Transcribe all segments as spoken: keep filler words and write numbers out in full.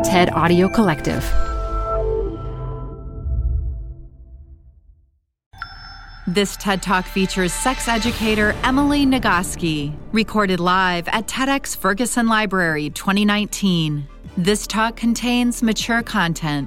TED Audio Collective. This TED Talk features sex educator Emily Nagoski, recorded live at TEDx Ferguson Library twenty nineteen. This talk contains mature content.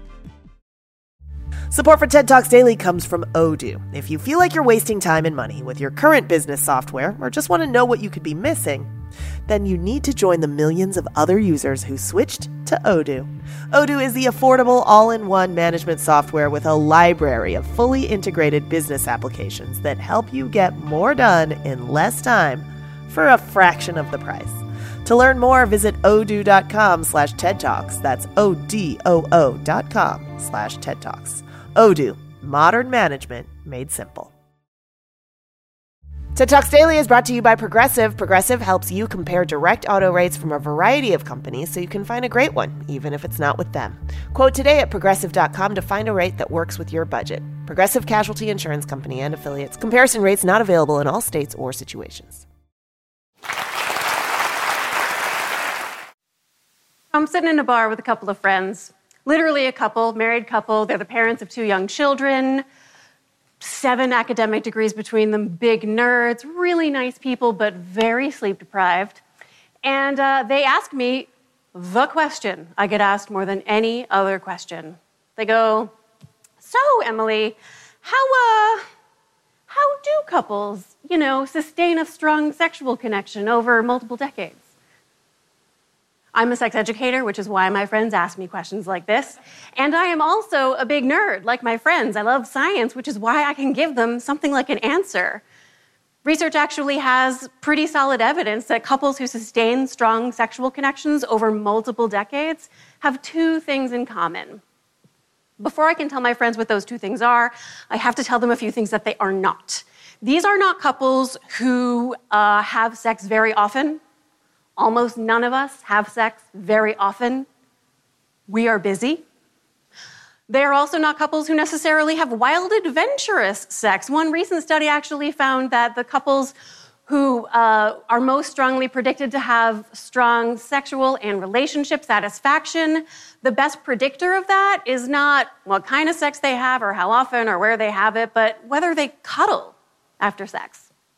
Support for TED Talks Daily comes from Odoo. If you feel like you're wasting time and money with your current business software or just want to know what you could be missing, then you need to join the millions of other users who switched to Odoo. Odoo is the affordable all-in-one management software with a library of fully integrated business applications that help you get more done in less time for a fraction of the price. To learn more, visit odoo.com slash TED Talks. That's O-D-O-O dot com slash TED Talks. Odoo, modern management made simple. TED Talks Daily is brought to you by Progressive. Progressive helps you compare direct auto rates from a variety of companies so you can find a great one, even if it's not with them. Quote today at progressive dot com to find a rate that works with your budget. Progressive Casualty Insurance Company and affiliates. Comparison rates not available in all states or situations. I'm sitting in a bar with a couple of friends. Literally a couple, married couple. They're the parents of two young children. Seven academic degrees between them, big nerds, really nice people, but very sleep-deprived. And uh, they ask me the question I get asked more than any other question. They go, so, Emily, how, uh, how do couples, you know, sustain a strong sexual connection over multiple decades? I'm a sex educator, which is why my friends ask me questions like this. And I am also a big nerd, like my friends. I love science, which is why I can give them something like an answer. Research actually has pretty solid evidence that couples who sustain strong sexual connections over multiple decades have two things in common. Before I can tell my friends what those two things are, I have to tell them a few things that they are not. These are not couples who uh, have sex very often. Almost none of us have sex very often. We are busy. They are also not couples who necessarily have wild, adventurous sex. One recent study actually found that the couples who uh, are most strongly predicted to have strong sexual and relationship satisfaction, the best predictor of that is not what kind of sex they have or how often or where they have it, but whether they cuddle after sex.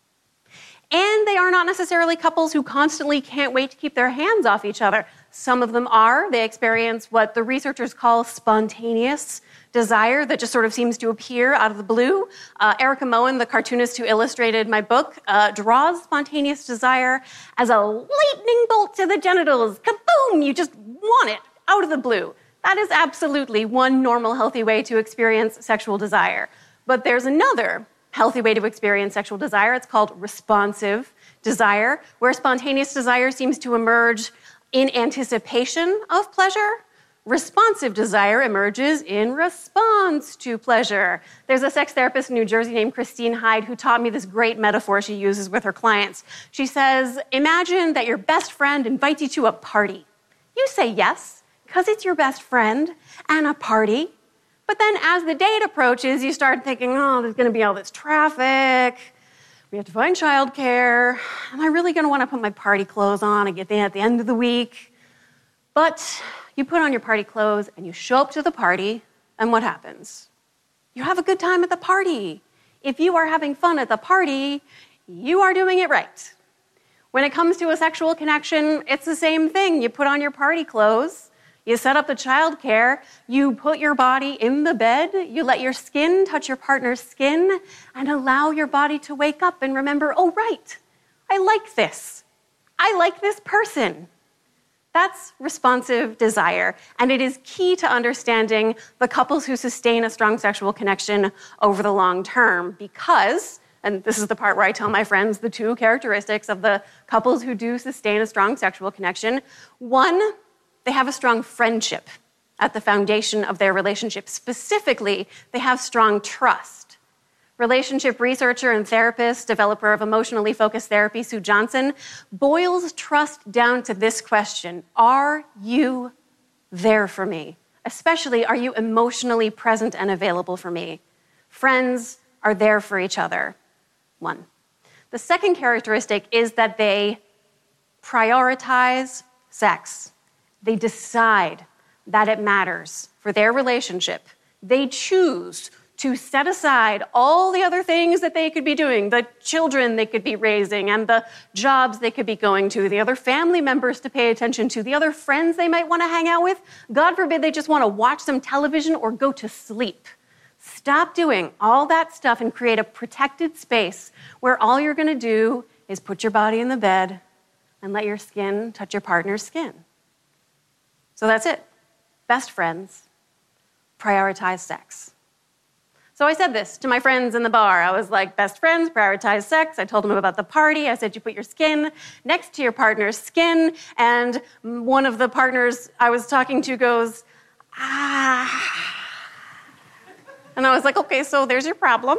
And they are not necessarily couples who constantly can't wait to keep their hands off each other. Some of them are. They experience what the researchers call spontaneous desire that just sort of seems to appear out of the blue. Uh, Erica Moen, the cartoonist who illustrated my book, uh, draws spontaneous desire as a lightning bolt to the genitals. Kaboom! You just want it out of the blue. That is absolutely one normal, healthy way to experience sexual desire. But there's another healthy way to experience sexual desire. It's called responsive desire, where spontaneous desire seems to emerge in anticipation of pleasure. Responsive desire emerges in response to pleasure. There's a sex therapist in New Jersey named Christine Hyde who taught me this great metaphor she uses with her clients. She says, imagine that your best friend invites you to a party. You say yes, because it's your best friend and a party. But then as the date approaches, you start thinking, oh, there's going to be all this traffic. We have to find childcare. Am I really going to want to put my party clothes on and get there at the end of the week? But you put on your party clothes and you show up to the party, and what happens? You have a good time at the party. If you are having fun at the party, you are doing it right. When it comes to a sexual connection, it's the same thing. You put on your party clothes. You set up the childcare, you put your body in the bed, you let your skin touch your partner's skin, and allow your body to wake up and remember, oh, right, I like this. I like this person. That's responsive desire, and it is key to understanding the couples who sustain a strong sexual connection over the long term because, and this is the part where I tell my friends the two characteristics of the couples who do sustain a strong sexual connection. One, they have a strong friendship at the foundation of their relationship. Specifically, they have strong trust. Relationship researcher and therapist, developer of emotionally focused therapy, Sue Johnson, boils trust down to this question: are you there for me? Especially, are you emotionally present and available for me? Friends are there for each other. One. The second characteristic is that they prioritize sex. They decide that it matters for their relationship. They choose to set aside all the other things that they could be doing, the children they could be raising and the jobs they could be going to, the other family members to pay attention to, the other friends they might want to hang out with. God forbid they just want to watch some television or go to sleep. Stop doing all that stuff and create a protected space where all you're going to do is put your body in the bed and let your skin touch your partner's skin. So that's it. Best friends prioritize sex. So I said this to my friends in the bar. I was like, best friends prioritize sex. I told them about the party. I said, you put your skin next to your partner's skin. And one of the partners I was talking to goes, ah. And I was like, okay, so there's your problem.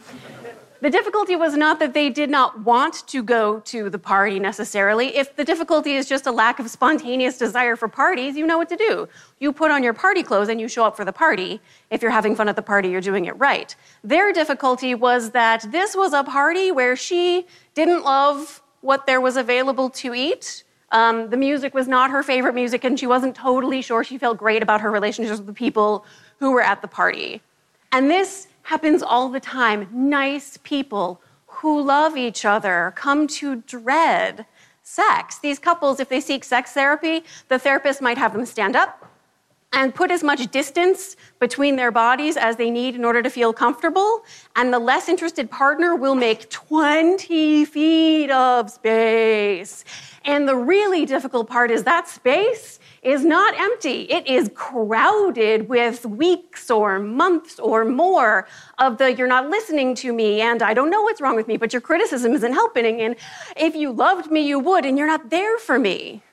The difficulty was not that they did not want to go to the party necessarily. If the difficulty is just a lack of spontaneous desire for parties, you know what to do. You put on your party clothes and you show up for the party. If you're having fun at the party, you're doing it right. Their difficulty was that this was a party where she didn't love what there was available to eat. Um, the music was not her favorite music, and she wasn't totally sure she felt great about her relationships with the people who were at the party. And this happens all the time. Nice people who love each other come to dread sex. These couples, if they seek sex therapy, the therapist might have them stand up and put as much distance between their bodies as they need in order to feel comfortable, and the less interested partner will make twenty feet of space. And the really difficult part is that space is not empty. It is crowded with weeks or months or more of the you're not listening to me and I don't know what's wrong with me, but your criticism isn't helping, and if you loved me, you would, and you're not there for me.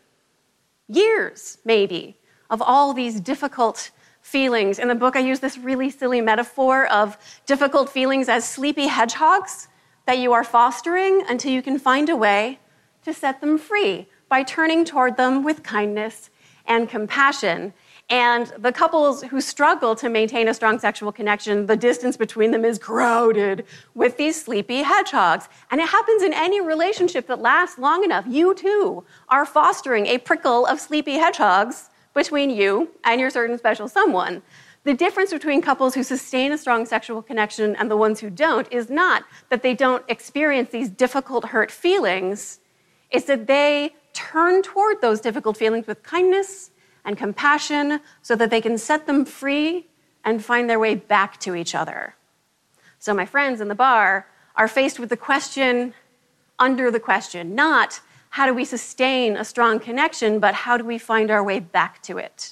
Years, maybe, of all these difficult feelings. In the book, I use this really silly metaphor of difficult feelings as sleepy hedgehogs that you are fostering until you can find a way to set them free by turning toward them with kindness and compassion. And the couples who struggle to maintain a strong sexual connection, the distance between them is crowded with these sleepy hedgehogs. And it happens in any relationship that lasts long enough. You, too, are fostering a prickle of sleepy hedgehogs between you and your certain special someone. The difference between couples who sustain a strong sexual connection and the ones who don't is not that they don't experience these difficult, hurt feelings. It's that they turn toward those difficult feelings with kindness and compassion so that they can set them free and find their way back to each other. So my friends in the bar are faced with the question under the question, not how do we sustain a strong connection, but how do we find our way back to it?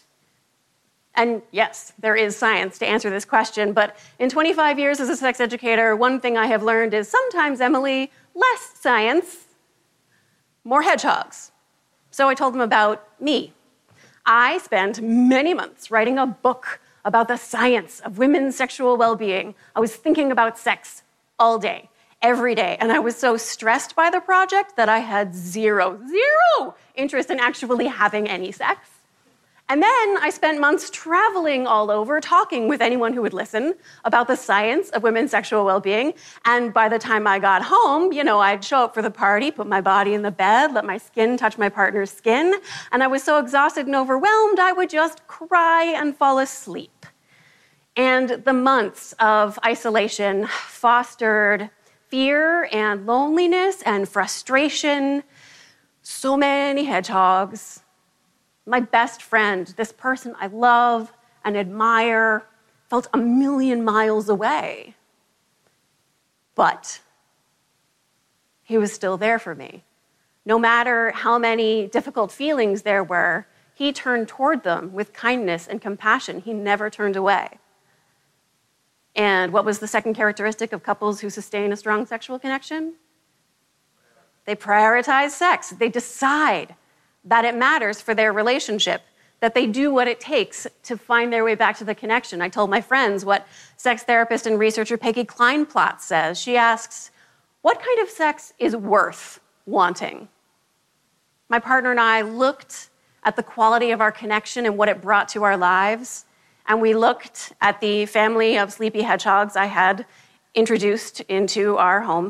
And yes, there is science to answer this question, but in twenty-five years as a sex educator, one thing I have learned is sometimes, Emily, less science, more hedgehogs. So I told them about me. I spent many months writing a book about the science of women's sexual well-being. I was thinking about sex all day, every day, and I was so stressed by the project that I had zero, zero interest in actually having any sex. And then I spent months traveling all over, talking with anyone who would listen about the science of women's sexual well-being. And by the time I got home, you know, I'd show up for the party, put my body in the bed, let my skin touch my partner's skin. And I was so exhausted and overwhelmed, I would just cry and fall asleep. And the months of isolation fostered fear and loneliness and frustration. So many hedgehogs. My best friend, this person I love and admire, felt a million miles away. But he was still there for me. No matter how many difficult feelings there were, he turned toward them with kindness and compassion. He never turned away. And what was the second characteristic of couples who sustain a strong sexual connection? They prioritize sex. They decide that it matters for their relationship, that they do what it takes to find their way back to the connection. I told my friends what sex therapist and researcher Peggy Kleinplatz says. She asks, what kind of sex is worth wanting? My partner and I looked at the quality of our connection and what it brought to our lives, and we looked at the family of sleepy hedgehogs I had introduced into our home,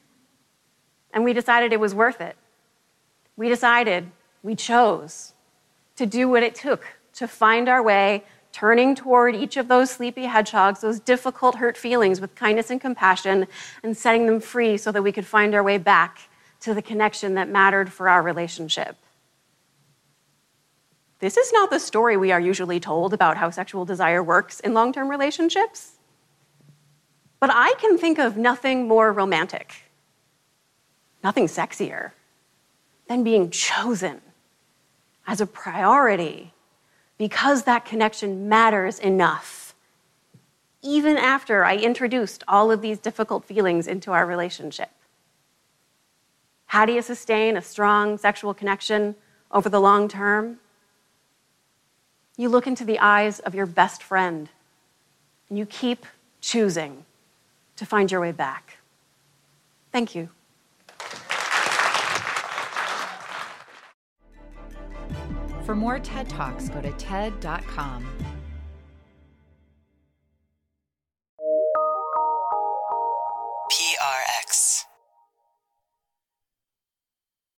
and we decided it was worth it. We decided, we chose to do what it took to find our way, turning toward each of those sleepy hedgehogs, those difficult, hurt feelings with kindness and compassion, and setting them free so that we could find our way back to the connection that mattered for our relationship. This is not the story we are usually told about how sexual desire works in long-term relationships. But I can think of nothing more romantic, nothing sexier, than being chosen as a priority because that connection matters enough, even after I introduced all of these difficult feelings into our relationship. How do you sustain a strong sexual connection over the long term? You look into the eyes of your best friend, and you keep choosing to find your way back. Thank you. For more TED Talks, go to ted dot com. P R X.